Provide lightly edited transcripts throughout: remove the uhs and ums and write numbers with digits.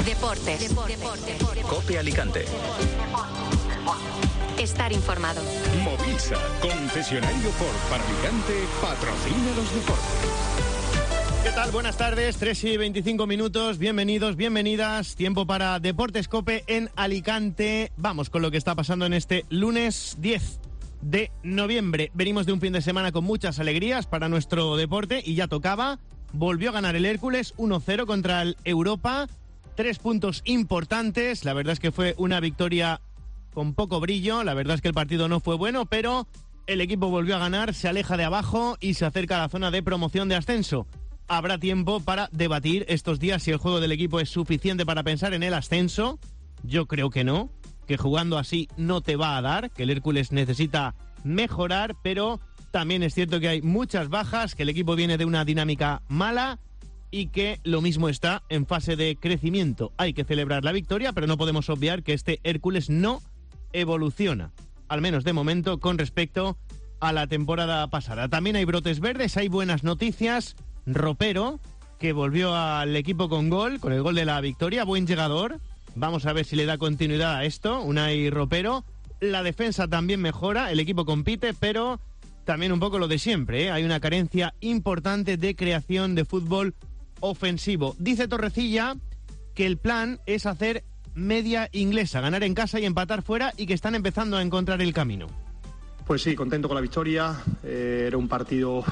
Deportes. COPE Alicante. Estar informado. Movisa, concesionario Ford para Alicante, patrocina los deportes. ¿Qué tal? Buenas tardes, 3:25 minutos, bienvenidos, bienvenidas, tiempo para Deportes COPE en Alicante. Vamos con lo que está pasando en este lunes 10 de noviembre. Venimos de un fin de semana con muchas alegrías para nuestro deporte y ya tocaba. Volvió a ganar el Hércules 1-0 contra el Europa, 3 puntos importantes, la verdad es que fue una victoria con poco brillo, la verdad es que el partido no fue bueno, pero el equipo volvió a ganar, se aleja de abajo y se acerca a la zona de promoción de ascenso. Habrá tiempo para debatir estos días si el juego del equipo es suficiente para pensar en el ascenso. Yo creo que no, que jugando así no te va a dar, que el Hércules necesita mejorar, pero también es cierto que hay muchas bajas, que el equipo viene de una dinámica mala y que lo mismo está en fase de crecimiento. Hay que celebrar la victoria, pero no podemos obviar que este Hércules no evoluciona, al menos de momento, con respecto a la temporada pasada. También hay brotes verdes, hay buenas noticias. Ropero, que volvió al equipo con el gol de la victoria, buen llegador. Vamos a ver si le da continuidad a esto, Unai Ropero. La defensa también mejora, el equipo compite, pero también un poco lo de siempre, ¿eh? Hay una carencia importante de creación de fútbol ofensivo. Dice Torrecilla que el plan es hacer media inglesa, ganar en casa y empatar fuera, y que están empezando a encontrar el camino. Pues sí, contento con la victoria. Era un partido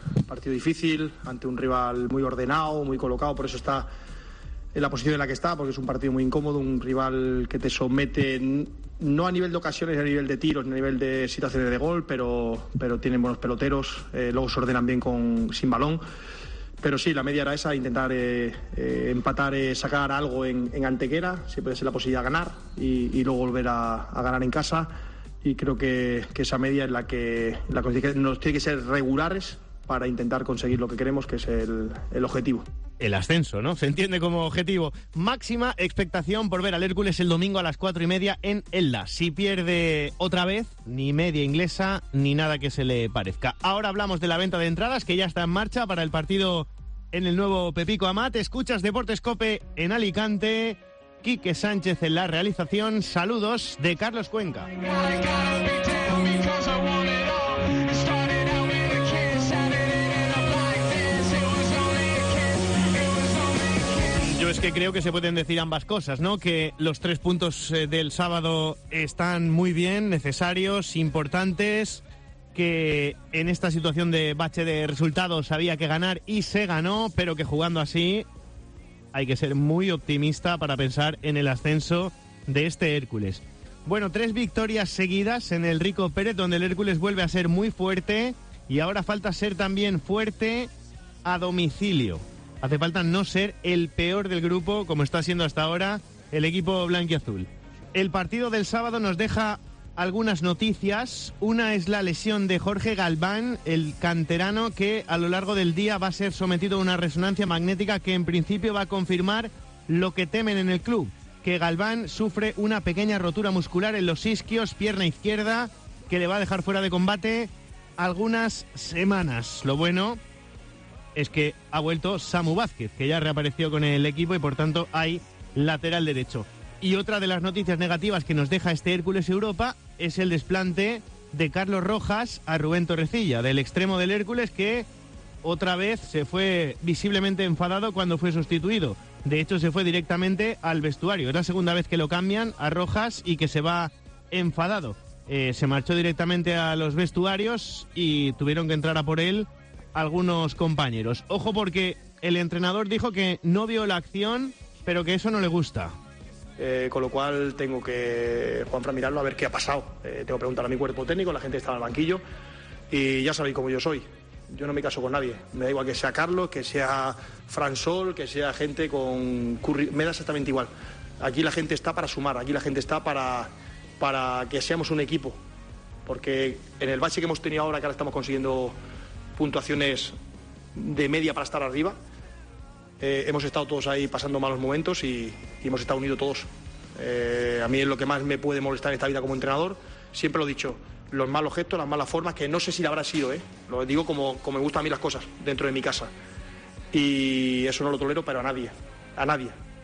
difícil, ante un rival muy ordenado, muy colocado, por eso está en la posición en la que está, porque es un partido muy incómodo, un rival que te somete no a nivel de ocasiones, a nivel de tiros, a nivel de situaciones de gol, pero tienen buenos peloteros, luego se ordenan bien sin balón. Pero sí, la media era esa, intentar empatar, sacar algo en Antequera, si puede ser la posibilidad de ganar, y luego volver a ganar en casa. Y creo que esa media es la que nos tiene que ser regulares para intentar conseguir lo que queremos, que es el objetivo. El ascenso, ¿no? Se entiende como objetivo. Máxima expectación por ver al Hércules el domingo a las 4:30 en Elda. Si pierde otra vez, ni media inglesa, ni nada que se le parezca. Ahora hablamos de la venta de entradas, que ya está en marcha para el partido en el nuevo Pepico Amat. Escuchas Deportes COPE en Alicante. Quique Sánchez en la realización. Saludos de Carlos Cuenca. Yo es que creo que se pueden decir ambas cosas, ¿no? Que los 3 puntos del sábado están muy bien, necesarios, importantes, que en esta situación de bache de resultados había que ganar y se ganó, pero que jugando así hay que ser muy optimista para pensar en el ascenso de este Hércules. Bueno, 3 victorias seguidas en el Rico Pérez, donde el Hércules vuelve a ser muy fuerte, y ahora falta ser también fuerte a domicilio. Hace falta no ser el peor del grupo, como está siendo hasta ahora el equipo blanquiazul. El partido del sábado nos deja algunas noticias. Una es la lesión de Jorge Galván, el canterano, que a lo largo del día va a ser sometido a una resonancia magnética que en principio va a confirmar lo que temen en el club, que Galván sufre una pequeña rotura muscular en los isquios, pierna izquierda, que le va a dejar fuera de combate algunas semanas. Lo bueno es que ha vuelto Samu Vázquez, que ya reapareció con el equipo, y por tanto hay lateral derecho. Y otra de las noticias negativas que nos deja este Hércules Europa es el desplante de Carlos Rojas a Rubén Torrecilla, del extremo del Hércules, que otra vez se fue visiblemente enfadado cuando fue sustituido. De hecho, se fue directamente al vestuario. Es la segunda vez que lo cambian a Rojas y que se va enfadado. Se marchó directamente a los vestuarios y tuvieron que entrar a por él algunos compañeros. Ojo, porque el entrenador dijo que no vio la acción, pero que eso no le gusta. Con lo cual tengo que, Juanfran, mirarlo a ver qué ha pasado. Tengo que preguntar a mi cuerpo técnico, la gente está en el banquillo, y ya sabéis cómo yo soy. Yo no me caso con nadie. Me da igual que sea Carlos, que sea Fran Sol, que sea gente con me da exactamente igual. Aquí la gente está para sumar, aquí la gente está para que seamos un equipo. Porque en el bache que hemos tenido ahora, que ahora estamos consiguiendo puntuaciones de media para estar arriba, hemos estado todos ahí pasando malos momentos y hemos estado unidos todos. A mí es lo que más me puede molestar en esta vida como entrenador. Siempre lo he dicho, los malos gestos, las malas formas, que no sé si la habrá sido, lo digo como me gustan a mí las cosas dentro de mi casa. Y eso no lo tolero, pero a nadie.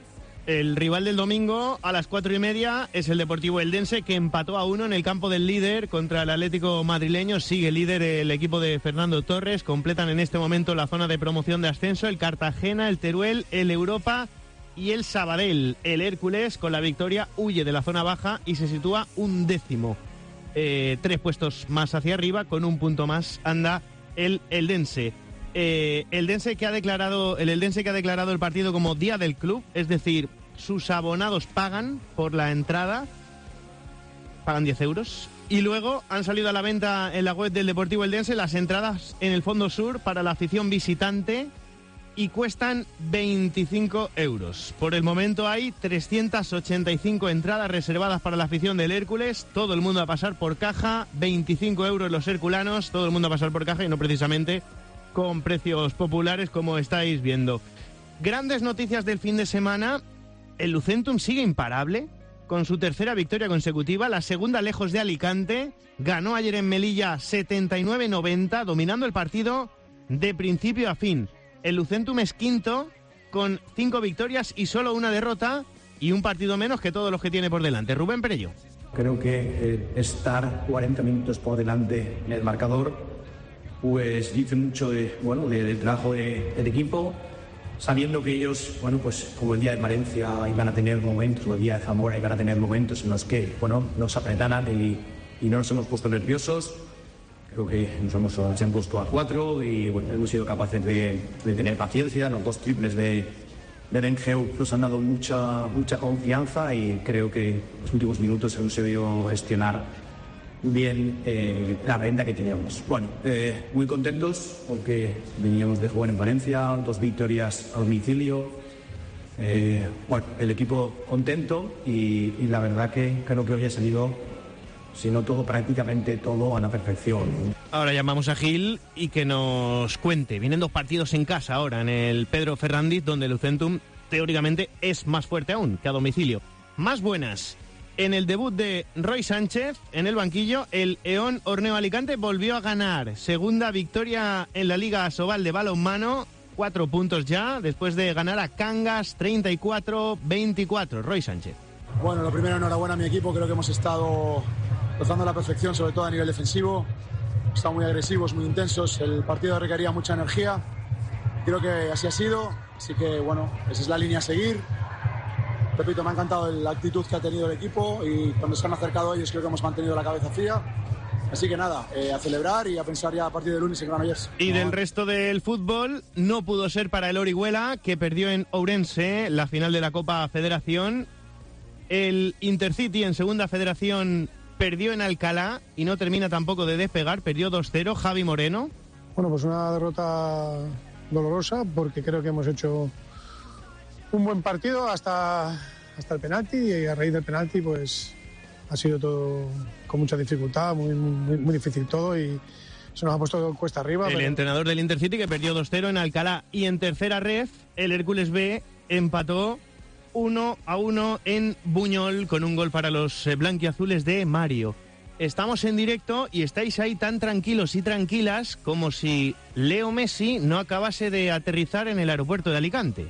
El rival del domingo a las 4:30 es el Deportivo Eldense, que empató a 1 en el campo del líder contra el Atlético madrileño. Sigue líder el equipo de Fernando Torres. Completan en este momento la zona de promoción de ascenso el Cartagena, el Teruel, el Europa y el Sabadell. El Hércules, con la victoria, huye de la zona baja y se sitúa 11º. 3 puestos más hacia arriba, con 1 punto más anda el Eldense. El Eldense que ha declarado el partido como día del club, es decir, sus abonados pagan por la entrada, pagan 10 euros, y luego han salido a la venta en la web del Deportivo Eldense las entradas en el fondo sur para la afición visitante y cuestan 25 euros. Por el momento hay 385 entradas reservadas para la afición del Hércules, todo el mundo a pasar por caja, 25 euros los herculanos, todo el mundo a pasar por caja y no precisamente con precios populares, como estáis viendo. Grandes noticias del fin de semana. El Lucentum sigue imparable, con su tercera victoria consecutiva, la segunda lejos de Alicante. Ganó ayer en Melilla 79-90, dominando el partido de principio a fin. El Lucentum es quinto, con 5 victorias y solo 1 derrota, y un partido menos que todos los que tiene por delante. Rubén Perello. Creo que estar 40 minutos por delante en el marcador pues dice mucho del trabajo del equipo, sabiendo que ellos, pues como el día de Valencia iban a tener momentos, o el día de Zamora iban a tener momentos en los que, nos apretaran y no nos hemos puesto nerviosos. Creo que nos han puesto a 4 y hemos sido capaces de tener paciencia. Los 2 triples de Rengeu nos han dado mucha confianza y creo que los últimos minutos hemos sabido gestionar bien la venta que teníamos. Muy contentos porque veníamos de jugar en Valencia, 2 victorias a domicilio. El equipo contento y la verdad que creo que hoy ha salido, si no todo, prácticamente todo a la perfección. Ahora llamamos a Gil y que nos cuente. Vienen 2 partidos en casa ahora, en el Pedro Ferrandiz, donde el Lucentum teóricamente es más fuerte aún que a domicilio. Más buenas. En el debut de Roy Sánchez, en el banquillo, el Eón Horneo Alicante volvió a ganar. Segunda victoria en la Liga Asobal de balonmano, 4 puntos ya, después de ganar a Cangas 34-24. Roy Sánchez. Bueno, lo primero, enhorabuena a mi equipo. Creo que hemos estado rozando la perfección, sobre todo a nivel defensivo. Están muy agresivos, muy intensos. El partido requería mucha energía. Creo que así ha sido. Así que, esa es la línea a seguir. Repito, me ha encantado la actitud que ha tenido el equipo y cuando se han acercado ellos creo que hemos mantenido la cabeza fría. Así que nada, a celebrar y a pensar ya a partir de lunes en Granollers. Y del resto del fútbol, no pudo ser para el Orihuela, que perdió en Ourense la final de la Copa Federación. El Intercity en Segunda Federación perdió en Alcalá y no termina tampoco de despegar, perdió 2-0. Javi Moreno. Pues una derrota dolorosa porque creo que hemos hecho un buen partido hasta el penalti y a raíz del penalti pues ha sido todo con mucha dificultad, muy difícil todo y se nos ha puesto cuesta arriba. El entrenador del Intercity que perdió 2-0 en Alcalá y en tercera ref el Hércules B empató 1-1 en Buñol con un gol para los blanquiazules de Mario. Estamos en directo y estáis ahí tan tranquilos y tranquilas como si Leo Messi no acabase de aterrizar en el aeropuerto de Alicante.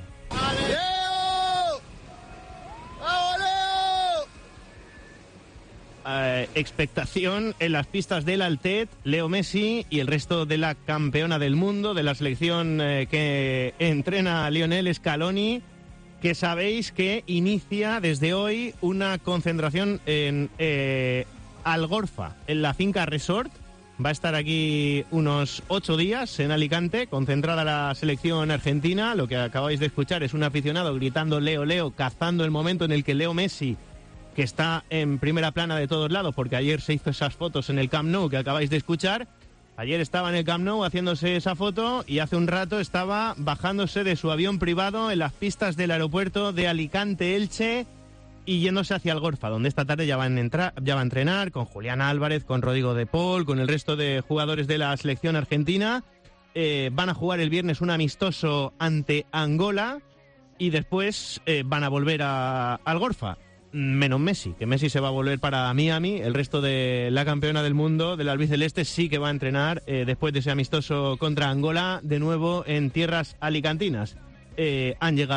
Expectación en las pistas del Altet, Leo Messi y el resto de la campeona del mundo, de la selección que entrena a Lionel Scaloni, que sabéis que inicia desde hoy una concentración en Algorfa, en la finca Resort. Va a estar aquí unos 8 días en Alicante, concentrada la selección argentina. Lo que acabáis de escuchar es un aficionado gritando Leo, Leo, cazando el momento en el que Leo Messi, que está en primera plana de todos lados, porque ayer se hizo esas fotos en el Camp Nou que acabáis de escuchar. Ayer estaba en el Camp Nou haciéndose esa foto y hace un rato estaba bajándose de su avión privado en las pistas del aeropuerto de Alicante-Elche y yéndose hacia Algorfa, donde esta tarde ya va a entrenar con Julián Álvarez, con Rodrigo de Paul, con el resto de jugadores de la selección argentina. Van a jugar el viernes un amistoso ante Angola y después van a volver a Algorfa. Menos Messi, que Messi se va a volver para Miami. El resto de la campeona del mundo, del albiceleste, sí que va a entrenar después de ese amistoso contra Angola, de nuevo en tierras alicantinas. Han llegado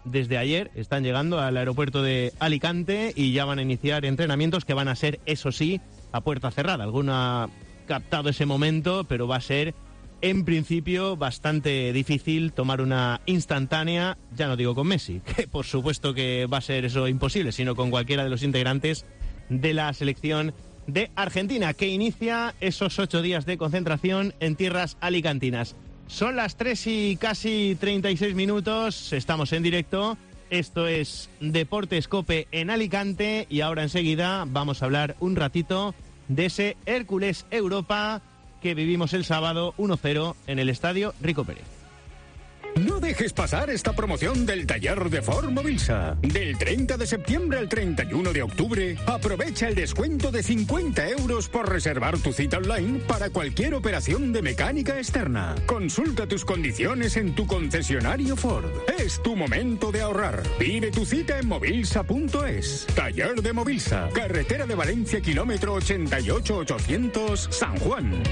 desde ayer, están llegando al aeropuerto de Alicante y ya van a iniciar entrenamientos que van a ser, eso sí, a puerta cerrada. Alguno ha captado ese momento, pero va a ser, en principio, bastante difícil tomar una instantánea, ya no digo con Messi, que por supuesto que va a ser eso imposible, sino con cualquiera de los integrantes de la selección de Argentina, que inicia esos 8 días de concentración en tierras alicantinas. Son las 3 y casi 36 minutos, estamos en directo, esto es Deportes COPE en Alicante y ahora enseguida vamos a hablar un ratito de ese Hércules Europa que vivimos el sábado 1-0 en el estadio Rico Pérez. No dejes pasar esta promoción del taller de Ford Mobilsa. Del 30 de septiembre al 31 de octubre, aprovecha el descuento de 50 euros por reservar tu cita online para cualquier operación de mecánica externa. Consulta tus condiciones en tu concesionario Ford. Es tu momento de ahorrar. Pide tu cita en mobilsa.es. Taller de Mobilsa. Carretera de Valencia, kilómetro 88-800, San Juan.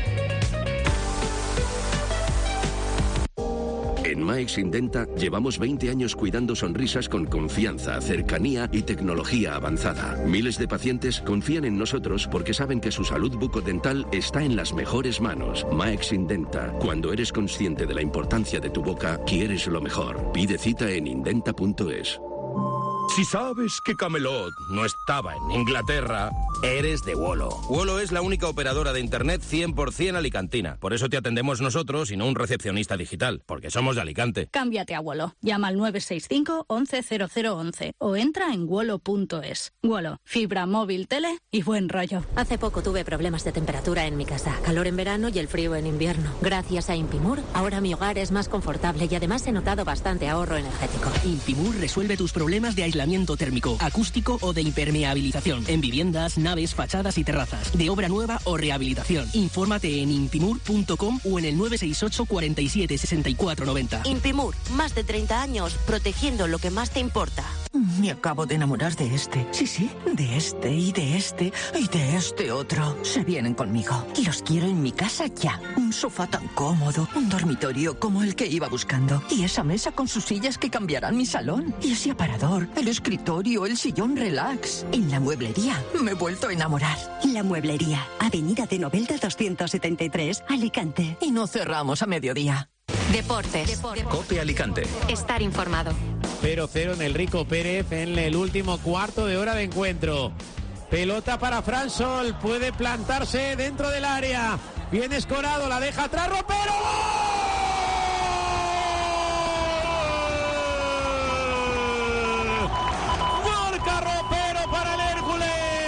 En Maex Indenta llevamos 20 años cuidando sonrisas con confianza, cercanía y tecnología avanzada. Miles de pacientes confían en nosotros porque saben que su salud bucodental está en las mejores manos. Maex Indenta. Cuando eres consciente de la importancia de tu boca, quieres lo mejor. Pide cita en indenta.es. Si sabes que Camelot no estaba en Inglaterra, eres de Wolo. Wolo es la única operadora de Internet 100% alicantina. Por eso te atendemos nosotros y no un recepcionista digital, porque somos de Alicante. Cámbiate a Wolo. Llama al 965 11 0011 o entra en wolo.es. Wolo, fibra móvil, tele y buen rollo. Hace poco tuve problemas de temperatura en mi casa, calor en verano y el frío en invierno. Gracias a Impimur, ahora mi hogar es más confortable y además he notado bastante ahorro energético. Impimur resuelve tus problemas de aislamiento térmico, acústico o de impermeabilización en viviendas, naves, fachadas y terrazas, de obra nueva o rehabilitación. Infórmate en impimur.com o en el 968 47 64 90. Impimur, más de 30 años protegiendo lo que más te importa. Me acabo de enamorar de este. Sí, de este y de este y de este otro. Se vienen conmigo. Los quiero en mi casa ya. Un sofá tan cómodo, un dormitorio como el que iba buscando. Y esa mesa con sus sillas que cambiarán mi salón. Y ese aparador, el escritorio, el sillón relax. En la mueblería me he vuelto a enamorar. La Mueblería, Avenida de Novelda 273, Alicante. Y no cerramos a mediodía. Deportes. COPE Alicante. Estar informado. 0-0 en el Rico Pérez en el último cuarto de hora de encuentro. Pelota para Fran Sol, puede plantarse dentro del área. Bien escorado, la deja atrás, Ropero. Marca Ropero para el Hércules.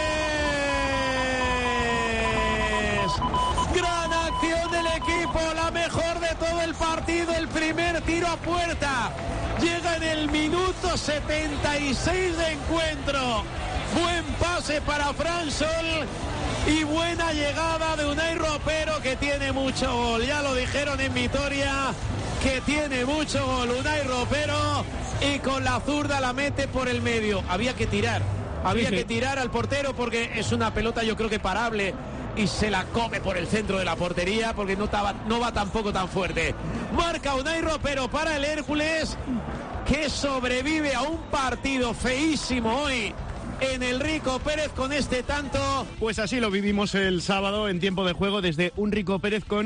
Gran acción del equipo, la mejor de todo el partido, el primer tiro a puerta. Llega en el minuto 76 de encuentro. Buen pase para Fran Sol y buena llegada de Unai Ropero, que tiene mucho gol. Ya lo dijeron en Vitoria, que tiene mucho gol Unai Ropero, y con la zurda la mete por el medio. Había que tirar al portero porque es una pelota, yo creo que parable, y se la come por el centro de la portería porque no va tampoco tan fuerte. Marca Unai Ropero para el Hércules, que sobrevive a un partido feísimo hoy en el Rico Pérez con este tanto. Pues así lo vivimos el sábado en tiempo de juego desde un Rico Pérez con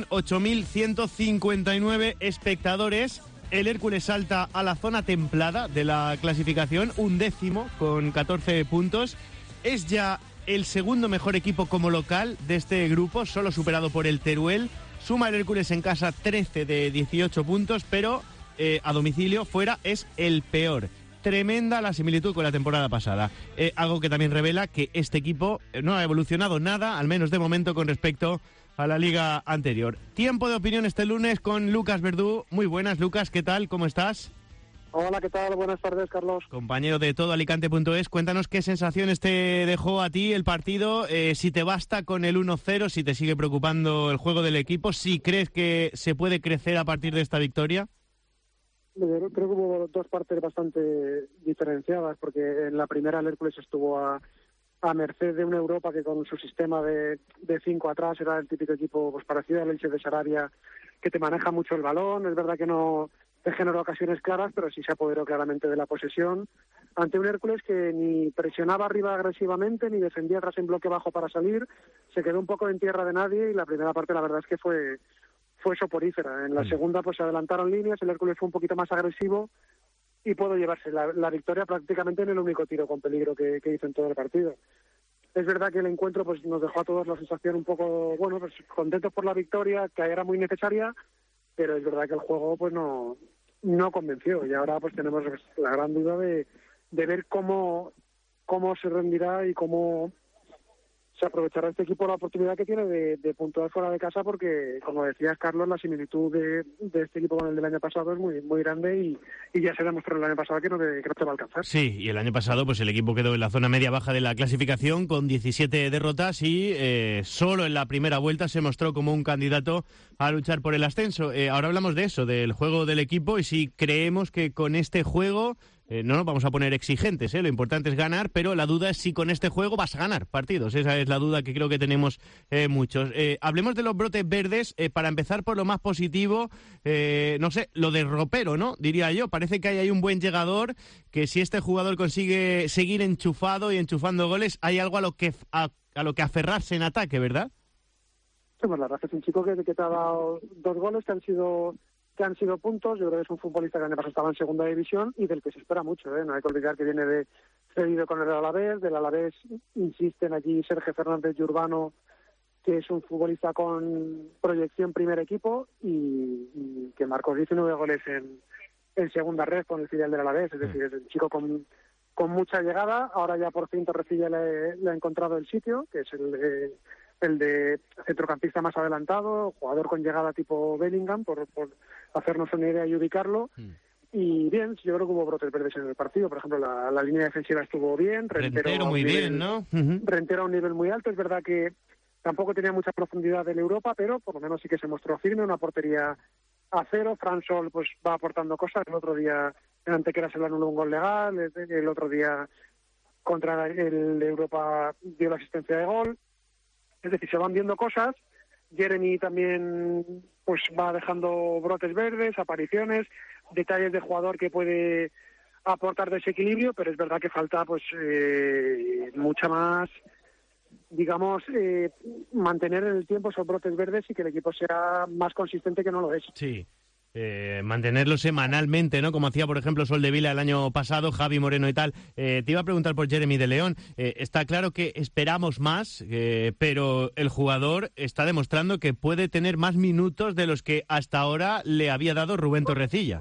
8.159 espectadores. El Hércules salta a la zona templada de la clasificación, 11º con 14 puntos. Es ya el segundo mejor equipo como local de este grupo, solo superado por el Teruel. Suma el Hércules en casa 13 de 18 puntos, pero a domicilio fuera es el peor. Tremenda la similitud con la temporada pasada. Algo que también revela que este equipo no ha evolucionado nada, al menos de momento, con respecto a la liga anterior. Tiempo de opinión este lunes con Lucas Verdú. Muy buenas, Lucas, ¿qué tal? ¿Cómo estás? Hola, ¿qué tal? Buenas tardes, Carlos. Compañero de todoalicante.es, cuéntanos qué sensaciones te dejó a ti el partido, si te basta con el 1-0, si te sigue preocupando el juego del equipo, si crees que se puede crecer a partir de esta victoria. Creo que hubo dos partes bastante diferenciadas, porque en la primera el Hércules estuvo a merced de una Europa que con su sistema de 5 atrás era el típico equipo pues parecido al Elche de Sarabia, que te maneja mucho el balón. Es verdad que no generó ocasiones claras, pero sí se apoderó claramente de la posesión ante un Hércules que ni presionaba arriba agresivamente, ni defendía tras en bloque bajo para salir, se quedó un poco en tierra de nadie y la primera parte la verdad es que fue soporífera. En la segunda pues se adelantaron líneas, el Hércules fue un poquito más agresivo y pudo llevarse la victoria prácticamente en el único tiro con peligro que hizo en todo el partido. Es verdad que el encuentro pues nos dejó a todos la sensación un poco, bueno, pues contentos por la victoria, que era muy necesaria, pero es verdad que el juego pues no convenció y ahora pues tenemos la gran duda de ver cómo se rendirá y cómo se aprovechará este equipo la oportunidad que tiene de puntuar fuera de casa, porque, como decías, Carlos, la similitud de este equipo con el del año pasado es muy muy grande y ya se demostró el año pasado que no te va a alcanzar. Sí, y el año pasado pues el equipo quedó en la zona media-baja de la clasificación con 17 derrotas y solo en la primera vuelta se mostró como un candidato a luchar por el ascenso. Ahora hablamos de eso, del juego del equipo, y si creemos que con este juego... no nos vamos a poner exigentes, lo importante es ganar, pero la duda es si con este juego vas a ganar partidos. Esa es la duda que creo que tenemos muchos. Hablemos de los brotes verdes, para empezar por lo más positivo, no sé, lo de Ropero, ¿no? Diría yo, parece que hay ahí un buen llegador, que si este jugador consigue seguir enchufado y enchufando goles, hay algo a lo que aferrarse en ataque, ¿verdad? Sí, pues la verdad es un chico que te ha dado 2 goles que han sido puntos. Yo creo que es un futbolista que el año pasado estaba en segunda división y del que se espera mucho, No hay que olvidar que viene de cedido con el Alavés. Del Alavés insisten allí Sergio Fernández y Urbano, que es un futbolista con proyección primer equipo y que marcó 19 goles en segunda red con el filial del Alavés. Es decir, es un chico con mucha llegada. Ahora ya por fin Torrecilla le ha encontrado el sitio, que es el de centrocampista más adelantado, jugador con llegada tipo Bellingham, por hacernos una idea y ubicarlo. Y bien, yo creo que hubo brotes verdes en el partido. Por ejemplo, la línea defensiva estuvo bien. Rentero muy bien, ¿no? Rentero a un nivel muy alto. Es verdad que tampoco tenía mucha profundidad en Europa, pero por lo menos sí que se mostró firme. Una portería a 0. Fran Sol pues va aportando cosas. El otro día en Antequera se le anuló un gol legal. El otro día contra el Europa dio la asistencia de gol. Es decir, se van viendo cosas. Jeremy también pues va dejando brotes verdes, apariciones, detalles de jugador que puede aportar desequilibrio, pero es verdad que falta pues mucha más, digamos, mantener en el tiempo esos brotes verdes y que el equipo sea más consistente, que no lo es. Sí. Mantenerlo semanalmente, ¿no? Como hacía, por ejemplo, Soldevila el año pasado, Javi Moreno y tal. Te iba a preguntar por Jeremy de León. Está claro que esperamos más, pero el jugador está demostrando que puede tener más minutos de los que hasta ahora le había dado Rubén Torrecilla.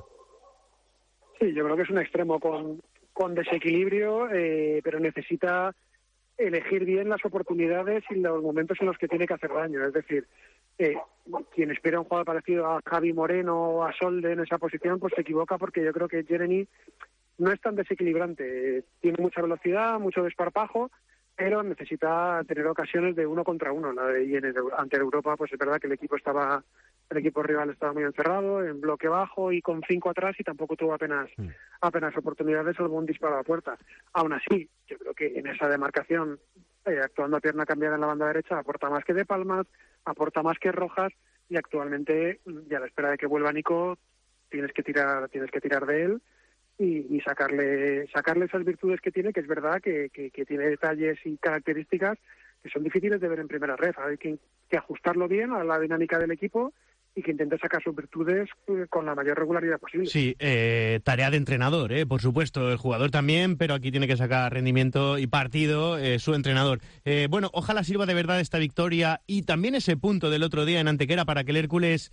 Sí, yo creo que es un extremo con desequilibrio, pero necesita elegir bien las oportunidades y los momentos en los que tiene que hacer daño. Es decir, quien espera un jugador parecido a Javi Moreno o a Solde en esa posición, pues se equivoca, porque yo creo que Jeremy no es tan desequilibrante. Tiene mucha velocidad, mucho desparpajo, pero necesita tener ocasiones de 1 contra 1. Y ante Europa, pues es verdad que el equipo rival estaba muy encerrado, en bloque bajo y con 5 atrás, y tampoco tuvo apenas oportunidades, salvo un disparo a la puerta. Aún así, yo creo que en esa demarcación, actuando a pierna cambiada en la banda derecha, aporta más que De Palmas, aporta más que Rojas, y actualmente, ya a la espera de que vuelva Nico, tienes que tirar de él y sacarle esas virtudes que tiene, que es verdad que tiene detalles y características que son difíciles de ver en primera red. Hay que ajustarlo bien a la dinámica del equipo y que intente sacar sus virtudes con la mayor regularidad posible. Sí, tarea de entrenador, por supuesto, el jugador también, pero aquí tiene que sacar rendimiento y partido su entrenador. Bueno, ojalá sirva de verdad esta victoria y también ese punto del otro día en Antequera para que el Hércules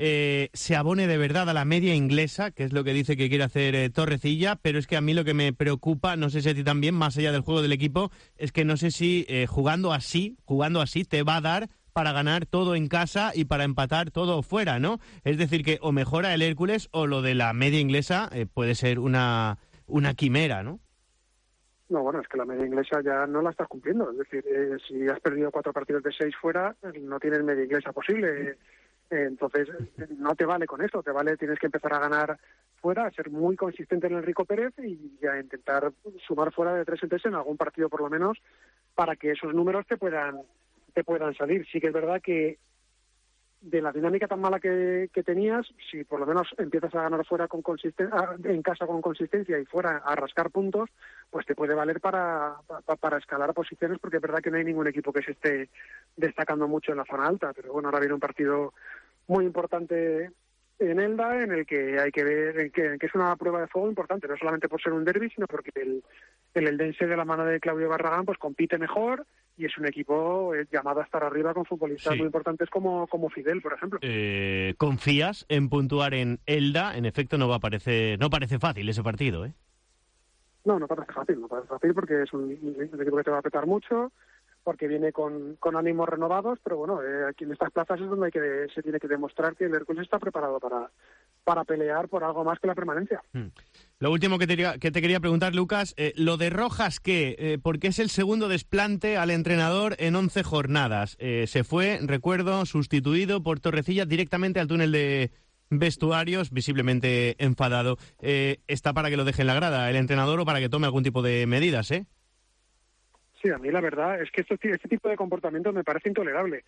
se abone de verdad a la media inglesa, que es lo que dice que quiere hacer Torrecilla, pero es que a mí lo que me preocupa, no sé si a ti también, más allá del juego del equipo, es que no sé si jugando así te va a dar para ganar todo en casa y para empatar todo fuera, ¿no? Es decir, que o mejora el Hércules o lo de la media inglesa puede ser una quimera, ¿no? No, bueno, es que la media inglesa ya no la estás cumpliendo. Es decir, si has perdido 4 partidos de 6 fuera, no tienes media inglesa posible. Entonces, no te vale con eso, tienes que empezar a ganar fuera, a ser muy consistente en Enrico Pérez y a intentar sumar fuera de 3 en 3 en algún partido por lo menos, para que esos números te puedan salir. Sí que es verdad que de la dinámica tan mala que tenías, si por lo menos empiezas a ganar fuera en casa con consistencia y fuera a rascar puntos, pues te puede valer para escalar posiciones, porque es verdad que no hay ningún equipo que se esté destacando mucho en la zona alta. Pero bueno, ahora viene un partido muy importante en Elda, en el que hay que ver que es una prueba de fuego importante, no solamente por ser un derbi, sino porque el eldense, de la mano de Claudio Barragán, pues compite mejor y es un equipo llamado a estar arriba con futbolistas muy importantes como Fidel, por ejemplo. ¿Confías en puntuar en Elda? En efecto, no parece fácil ese partido, ¿eh? No parece fácil porque es un equipo que te va a petar mucho, porque viene con ánimos renovados, pero bueno, aquí en estas plazas es donde se tiene que demostrar que el Hércules está preparado para pelear por algo más que la permanencia. Lo último que te quería preguntar, Lucas, lo de Rojas, ¿qué? Porque es el segundo desplante al entrenador en 11 jornadas. Se fue, recuerdo, sustituido por Torrecilla directamente al túnel de vestuarios, visiblemente enfadado. ¿Está para que lo deje en la grada el entrenador o para que tome algún tipo de medidas, Sí, a mí la verdad es que este tipo de comportamiento me parece intolerable.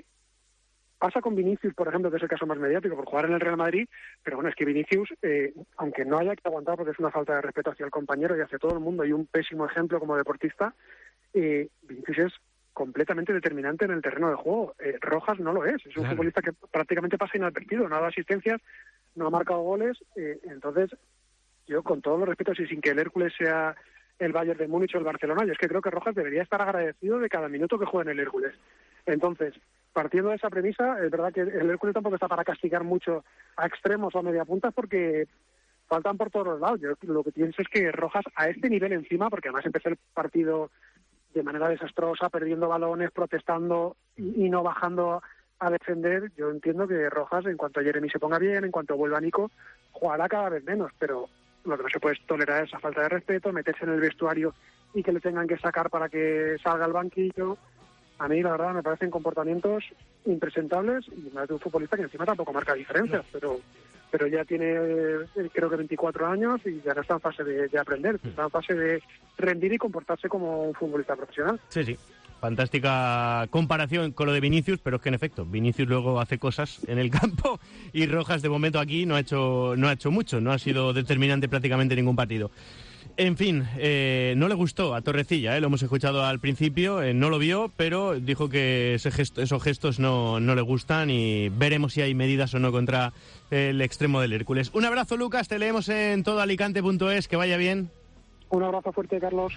Pasa con Vinicius, por ejemplo, que es el caso más mediático, por jugar en el Real Madrid, pero bueno, es que Vinicius, aunque no haya que aguantar porque es una falta de respeto hacia el compañero y hacia todo el mundo y un pésimo ejemplo como deportista, Vinicius es completamente determinante en el terreno de juego. Rojas no lo es un futbolista que prácticamente pasa inadvertido, no ha dado asistencias, no ha marcado goles, entonces yo, con todo los respetos y sin que el Hércules sea el Bayern de Múnich o el Barcelona, yo es que creo que Rojas debería estar agradecido de cada minuto que juega en el Hércules. Entonces, partiendo de esa premisa, es verdad que el Hércules tampoco está para castigar mucho a extremos o a media puntas, porque faltan por todos los lados. Yo lo que pienso es que Rojas, a este nivel encima, porque además empezó el partido de manera desastrosa, perdiendo balones, protestando y no bajando a defender, yo entiendo que Rojas, en cuanto Jeremy se ponga bien, en cuanto vuelva Nico, jugará cada vez menos, pero lo que no se puede tolerar es esa falta de respeto, meterse en el vestuario y que le tengan que sacar para que salga al banquillo. A mí, la verdad, me parecen comportamientos impresentables, y más de un futbolista que encima tampoco marca diferencias, pero ya tiene, creo que 24 años y ya no está en fase de aprender, está en fase de rendir y comportarse como un futbolista profesional. Sí. Fantástica comparación con lo de Vinicius, pero es que en efecto, Vinicius luego hace cosas en el campo y Rojas de momento aquí no ha hecho mucho, no ha sido determinante prácticamente en ningún partido. En fin, no le gustó a Torrecilla, lo hemos escuchado al principio, no lo vio, pero dijo que esos gestos no le gustan y veremos si hay medidas o no contra el extremo del Hércules. Un abrazo, Lucas, te leemos en todoalicante.es, que vaya bien. Un abrazo fuerte, Carlos.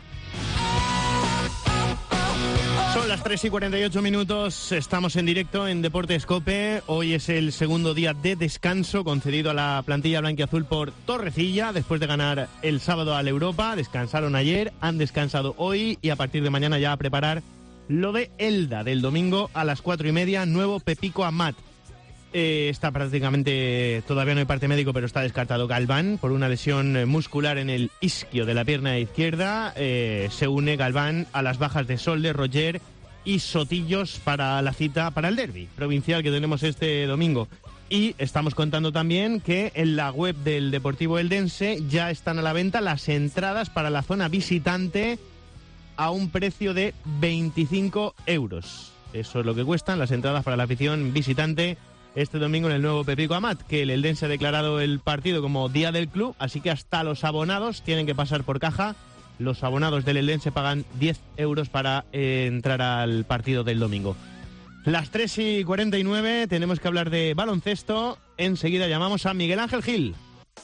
Son las 3:48, estamos en directo en Deportes COPE. Hoy es el segundo día de descanso concedido a la plantilla blanquiazul por Torrecilla, después de ganar el sábado al Europa. Descansaron ayer, han descansado hoy y a partir de mañana ya a preparar lo de Elda, del domingo a las 4:30, nuevo Pepico Amat. Está prácticamente, todavía no hay parte médico, pero está descartado Galván por una lesión muscular en el isquio de la pierna izquierda. Se une Galván a las bajas de Solde, Roger y Sotillos para la cita para el derbi provincial que tenemos este domingo. Y estamos contando también que en la web del Deportivo Eldense ya están a la venta las entradas para la zona visitante a un precio de 25 euros. Eso es lo que cuestan las entradas para la afición visitante este domingo en el nuevo Pepico Amat, que el Eldense ha declarado el partido como día del club, así que hasta los abonados tienen que pasar por caja. Los abonados del Eldense pagan 10 euros para entrar al partido del domingo. Las 3:49, tenemos que hablar de baloncesto. Enseguida llamamos a Miguel Ángel Gil.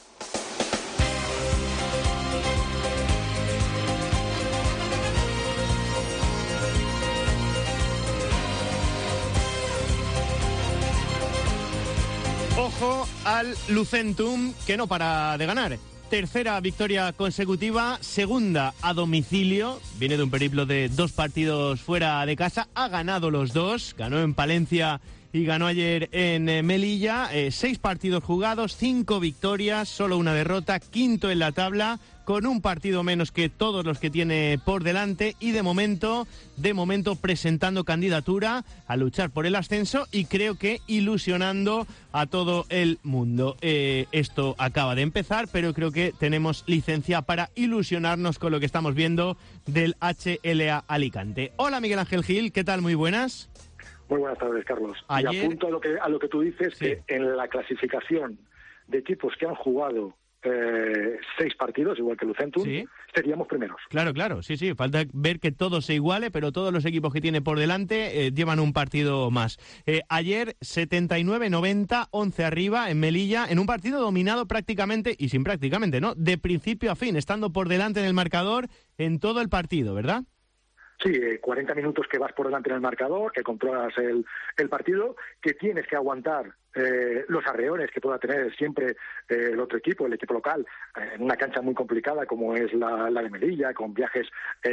Ojo al Lucentum, que no para de ganar. Tercera victoria consecutiva, segunda a domicilio. Viene de un periplo de 2 partidos fuera de casa. Ha ganado los 2, ganó en Palencia y ganó ayer en Melilla. 6 partidos jugados, 5 victorias, solo una derrota, quinto en la tabla, con un partido menos que todos los que tiene por delante y de momento presentando candidatura a luchar por el ascenso y creo que ilusionando a todo el mundo. Esto acaba de empezar, pero creo que tenemos licencia para ilusionarnos con lo que estamos viendo del HLA Alicante. Hola Miguel Ángel Gil, ¿qué tal? Muy buenas. Muy buenas tardes, Carlos. Ayer... Y apunto a lo que tú dices, sí, que en la clasificación de equipos que han jugado 6 partidos, igual que Lucentum, ¿sí?, seríamos primeros. Claro, sí, falta ver que todo se iguale, pero todos los equipos que tiene por delante llevan un partido más. Ayer 79-90, 11 arriba en Melilla, en un partido dominado prácticamente, y sin prácticamente, ¿no?, de principio a fin, estando por delante en el marcador en todo el partido, ¿verdad? Sí, 40 minutos que vas por delante en el marcador, que controlas el partido, que tienes que aguantar los arreones que pueda tener siempre el otro equipo, el equipo local, en una cancha muy complicada como es la de Melilla, con viajes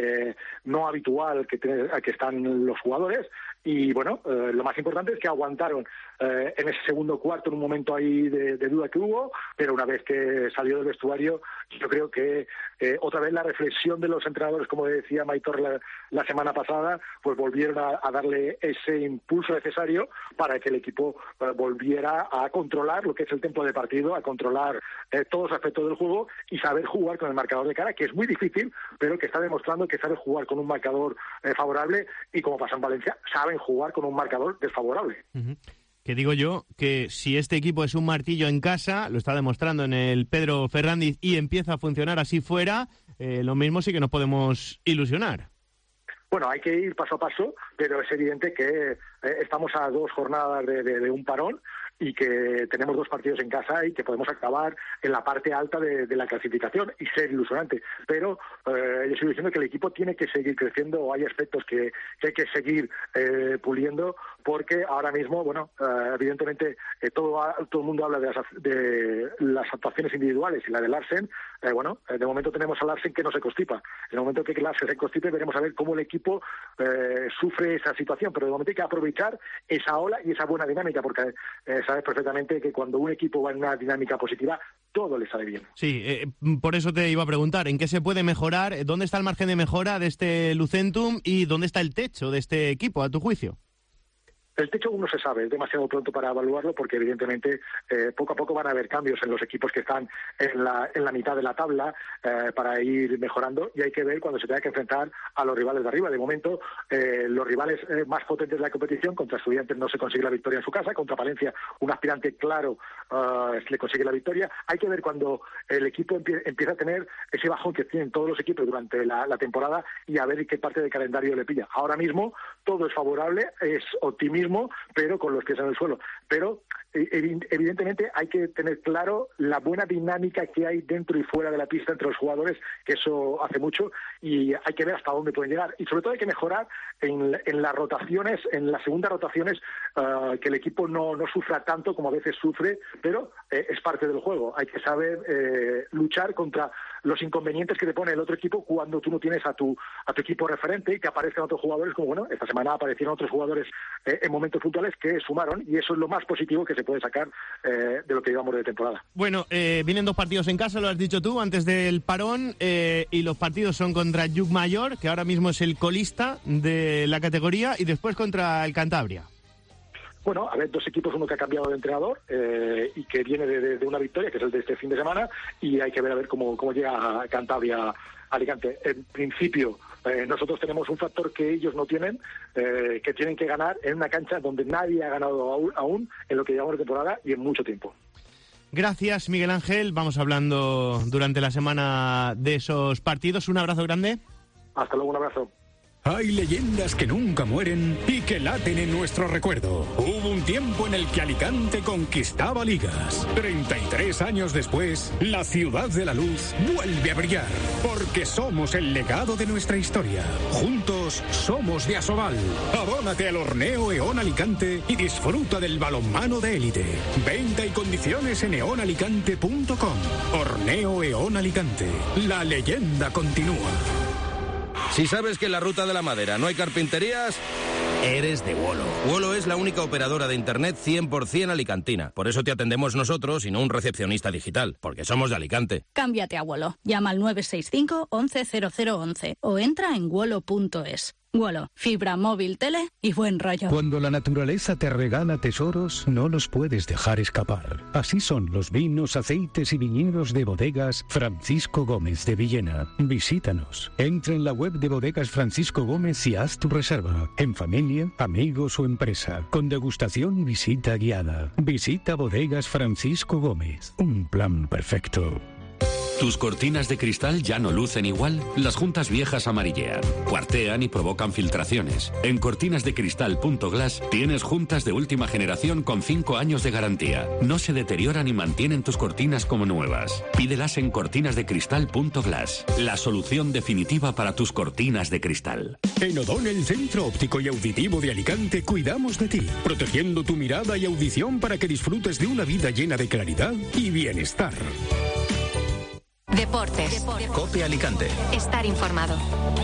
no habitual que están los jugadores. Y bueno, lo más importante es que aguantaron en ese segundo cuarto, en un momento ahí de duda que hubo, pero una vez que salió del vestuario, yo creo que otra vez la reflexión de los entrenadores, como decía Maitor la semana pasada, pues volvieron a darle ese impulso necesario para que el equipo volviera a controlar lo que es el tempo de partido, a controlar todos los aspectos del juego y saber jugar con el marcador de cara, que es muy difícil, pero que está demostrando que sabe jugar con un marcador favorable, y como pasa en Valencia, saben jugar con un marcador desfavorable. Uh-huh. Que digo yo que si este equipo es un martillo en casa, lo está demostrando en el Pedro Ferrandiz, y empieza a funcionar así fuera, lo mismo sí que nos podemos ilusionar. Bueno, hay que ir paso a paso, pero es evidente que estamos a 2 jornadas de un parón y que tenemos 2 partidos en casa y que podemos acabar en la parte alta de la clasificación y ser ilusionante. Pero yo estoy diciendo que el equipo tiene que seguir creciendo, hay aspectos que hay que seguir puliendo, porque ahora mismo, bueno, evidentemente todo el mundo habla de las actuaciones individuales, y la de Larsen, de momento tenemos a Larsen que no se constipa. En el momento que Larsen se constipe, veremos a ver cómo el equipo sufre esa situación, pero de momento hay que aprovechar esa ola y esa buena dinámica, porque sabes perfectamente que cuando un equipo va en una dinámica positiva, todo le sale bien. Sí, por eso te iba a preguntar, ¿en qué se puede mejorar? ¿Dónde está el margen de mejora de este Lucentum y dónde está el techo de este equipo, a tu juicio? El techo aún no se sabe, es demasiado pronto para evaluarlo, porque evidentemente poco a poco van a haber cambios en los equipos que están en la mitad de la tabla para ir mejorando, y hay que ver cuando se tenga que enfrentar a los rivales de arriba. De momento, los rivales más potentes de la competición, contra Estudiantes no se consigue la victoria en su casa, contra Palencia, un aspirante claro, le consigue la victoria. Hay que ver cuando el equipo empieza a tener ese bajón que tienen todos los equipos durante la temporada, y a ver qué parte del calendario le pilla. Ahora mismo todo es favorable, es optimismo, pero con los pies en el suelo. Pero evidentemente hay que tener claro la buena dinámica que hay dentro y fuera de la pista entre los jugadores, que eso hace mucho, y hay que ver hasta dónde pueden llegar. Y sobre todo hay que mejorar en las rotaciones, en las segundas rotaciones, que el equipo no sufra tanto como a veces sufre, pero es parte del juego. Hay que saber luchar contra los inconvenientes que te pone el otro equipo cuando tú no tienes a tu equipo referente, y que aparezcan otros jugadores, como bueno, esta semana aparecieron otros jugadores en momentos puntuales que sumaron, y eso es lo más positivo que se puede sacar de lo que llevamos de temporada. Bueno, vienen 2 partidos en casa, lo has dicho tú, antes del parón, y los partidos son contra Llucmajor, que ahora mismo es el colista de la categoría, y después contra el Cantabria. Bueno, a ver, 2 equipos, uno que ha cambiado de entrenador y que viene de una victoria, que es el de este fin de semana, y hay que ver cómo llega a Cantabria a Alicante. En principio, nosotros tenemos un factor que ellos no tienen, que tienen que ganar en una cancha donde nadie ha ganado aún en lo que llevamos de temporada y en mucho tiempo. Gracias, Miguel Ángel. Vamos hablando durante la semana de esos partidos. Un abrazo grande. Hasta luego, un abrazo. Hay leyendas que nunca mueren y que laten en nuestro recuerdo. Hubo un tiempo en el que Alicante conquistaba ligas. 33 años después, la ciudad de la luz vuelve a brillar, porque somos el legado de nuestra historia. Juntos somos de Asobal. Abónate al Horneo Eón Alicante y disfruta del balonmano de élite. Venta y condiciones en eonalicante.com. Horneo Eón Alicante. La leyenda continúa. Si sabes que en la Ruta de la Madera no hay carpinterías, eres de Wolo. Wolo es la única operadora de Internet 100% alicantina. Por eso te atendemos nosotros y no un recepcionista digital, porque somos de Alicante. Cámbiate a Wolo. Llama al 965 11 0011 o entra en wolo.es. Wolo, fibra móvil, tele y buen rollo. Cuando la naturaleza te regala tesoros, no los puedes dejar escapar. Así son los vinos, aceites y viñedos de Bodegas Francisco Gómez de Villena. Visítanos. Entra en la web de Bodegas Francisco Gómez y haz tu reserva. En familia, amigos o empresa. Con degustación y visita guiada. Visita Bodegas Francisco Gómez. Un plan perfecto. ¿Tus cortinas de cristal ya no lucen igual? Las juntas viejas amarillean, cuartean y provocan filtraciones. En cortinasdecristal.glass tienes juntas de última generación con 5 años de garantía. No se deterioran y mantienen tus cortinas como nuevas. Pídelas en cortinasdecristal.glass. La solución definitiva para tus cortinas de cristal. En O'Donnell Centro Óptico y Auditivo de Alicante cuidamos de ti, protegiendo tu mirada y audición para que disfrutes de una vida llena de claridad y bienestar. Deportes. COPE Alicante. Estar informado.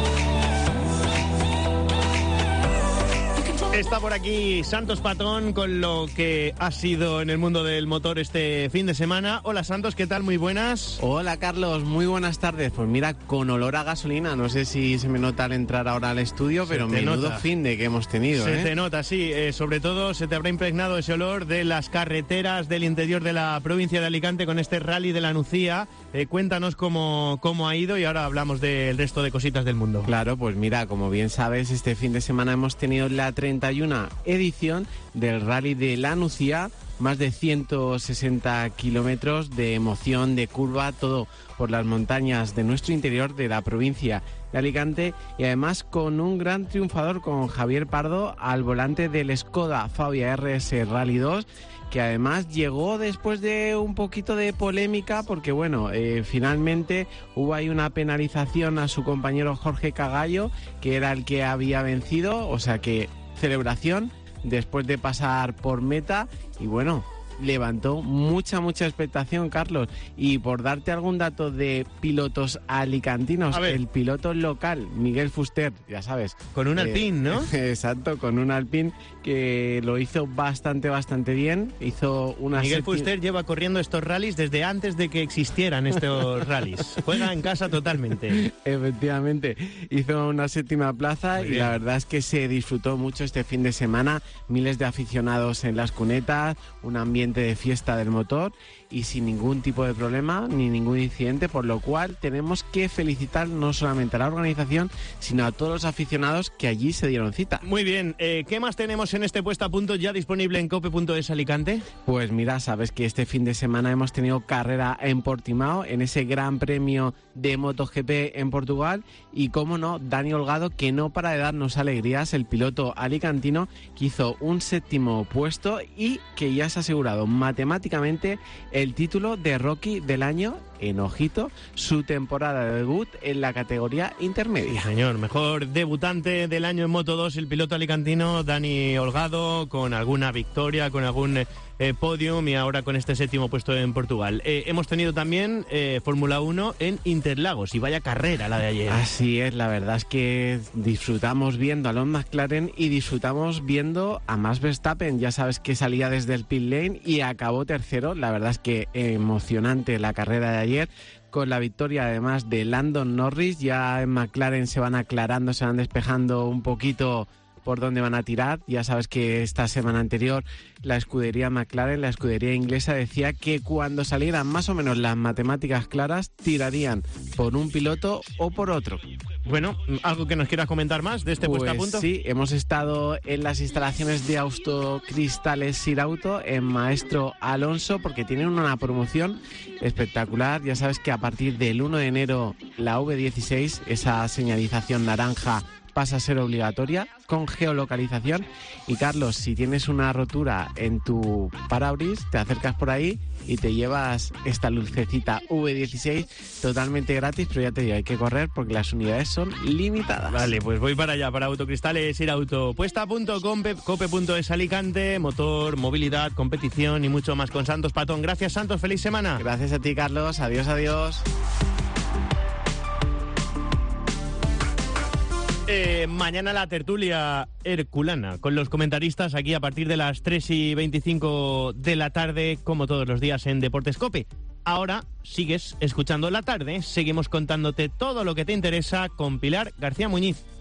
Está por aquí Santos Patón con lo que ha sido en el mundo del motor este fin de semana. Hola Santos, ¿qué tal? Muy buenas. Hola Carlos, muy buenas tardes. Pues mira, con olor a gasolina, no sé si se me nota al entrar ahora al estudio, pero menudo fin de que hemos tenido. Se te nota, sí. Sobre todo se te habrá impregnado ese olor de las carreteras del interior de la provincia de Alicante con este rally de la Nucía. Cuéntanos cómo ha ido y ahora hablamos del resto de cositas del mundo. Claro, pues mira, como bien sabes, este fin de semana hemos tenido la 31 edición del Rally de la Nucía, más de 160 kilómetros de emoción, de curva, todo por las montañas de nuestro interior de la provincia de Alicante y además con un gran triunfador, con Javier Pardo al volante del Skoda Fabia RS Rally 2, que además llegó después de un poquito de polémica porque, bueno, finalmente hubo ahí una penalización a su compañero Jorge Cagallo, que era el que había vencido, o sea que celebración después de pasar por meta y, bueno, levantó mucha expectación, Carlos. Y por darte algún dato de pilotos alicantinos, el piloto local, Miguel Fuster, ya sabes. Con un Alpine, ¿no? Exacto, con un Alpine que lo hizo bastante bien. Hizo una Miguel Fuster lleva corriendo estos rallies desde antes de que existieran estos rallies. Juega en casa totalmente. Efectivamente, hizo una 7ª plaza y la verdad es que se disfrutó mucho este fin de semana. Miles de aficionados en las cunetas, un ambiente de fiesta del motor y sin ningún tipo de problema ni ningún incidente, por lo cual tenemos que felicitar no solamente a la organización, sino a todos los aficionados que allí se dieron cita. Muy bien, ¿qué más tenemos en este puesta a punto ya disponible en cope.es Alicante? Pues mira, sabes que este fin de semana hemos tenido carrera en Portimao, en ese gran premio de MotoGP en Portugal y, cómo no, Dani Holgado, que no para de darnos alegrías, el piloto alicantino que hizo un 7º puesto y que ya se ha asegurado matemáticamente el título de Rookie del año en, ojito, su temporada de debut en la categoría intermedia. Sí, señor, mejor debutante del año en Moto2, el piloto alicantino Dani Holgado, con alguna victoria, con algún podium y ahora con este 7º puesto en Portugal. Hemos tenido también Fórmula 1 en Interlagos y vaya carrera la de ayer. Así es, la verdad es que disfrutamos viendo a los McLaren y disfrutamos viendo a Max Verstappen. Ya sabes que salía desde el pit lane y acabó tercero. La verdad es que emocionante la carrera de ayer, con la victoria además de Lando Norris. Ya en McLaren se van aclarando, se van despejando un poquito por dónde van a tirar. Ya sabes que esta semana anterior la escudería McLaren, la escudería inglesa, decía que cuando salieran más o menos las matemáticas claras, tirarían por un piloto o por otro. Bueno, ¿algo que nos quieras comentar más de este puesta a punto? Sí, hemos estado en las instalaciones de Autocristales Sirauto en Maestro Alonso porque tienen una promoción espectacular. Ya sabes que a partir del 1 de enero la V16, esa señalización naranja, pasa a ser obligatoria con geolocalización. Y Carlos, si tienes una rotura en tu parabris, te acercas por ahí y te llevas esta lucecita V16 totalmente gratis, pero ya te digo, hay que correr porque las unidades son limitadas. Vale, pues voy para allá, para Autocristales Sirauto. Puesta a punto con cope.es Alicante, motor, movilidad, competición y mucho más con Santos Patón. Gracias, Santos, feliz semana. Gracias a ti, Carlos, adiós. Mañana la tertulia herculana con los comentaristas aquí a partir de las 3:25 de la tarde, como todos los días en Deportes Cope. Ahora sigues escuchando La Tarde, seguimos contándote todo lo que te interesa con Pilar García Muñiz.